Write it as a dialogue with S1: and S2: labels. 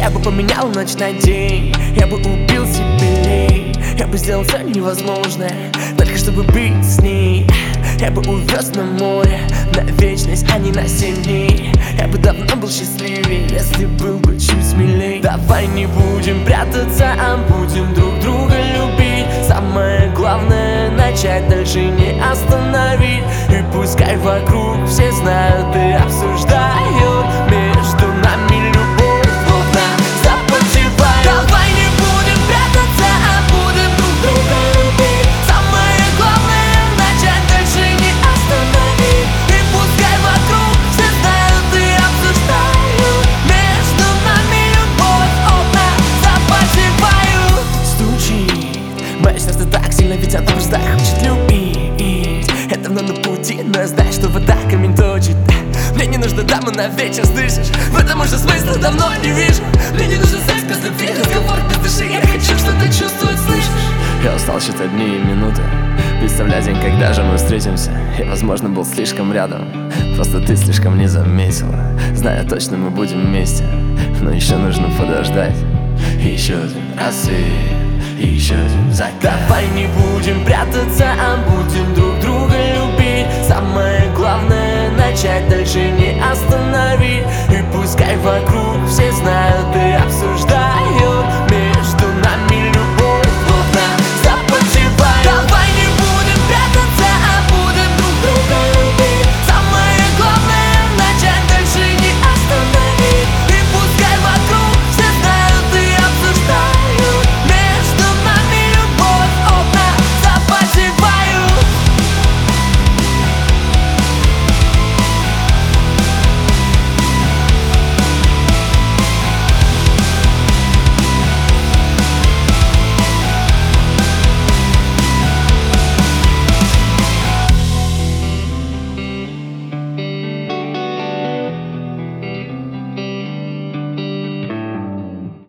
S1: Я бы поменял ночь на день, я бы убил себе лень. Я бы сделал все невозможное, только чтобы быть с ней. Я бы увез на море, на вечность, а не на 7 дней. Я бы давно был счастливее, если был бы чуть смелей. Давай не будем прятаться, а будем друг друга любить. Самое главное начать, дальше не остановить. И пускай вокруг все знают и обсуждают, между нами любовь плотно запотевает. Давай не будем прятаться, а будем друг друга любить. Самое главное начать, дальше не остановить. И пускай вокруг все знают и обсуждают, между нами любовь плотно запотевает. Стучит мое сердце так сильно, ведь оно просто хочет любить. Я давно на пути, но я знаю, что вода камень точит. Мне не нужна дама на вечер, слышишь? В этом уже смысла давно не вижу. Мне не нужен секс без любви, разговор без души. Я хочу что-то чувствовать, слышишь?
S2: Я устал считать дни и минуты, представлять день, когда же мы встретимся. Я, возможно, был слишком рядом, просто ты слишком не заметила. Знаю, точно мы будем вместе, но еще нужно подождать. Еще один рассвет, еще один закат.
S1: Давай не будем прятаться, а будем друг друга любить. Самое главное начать, дальше не остановить. И пускай вокруг все знают и обсуждают,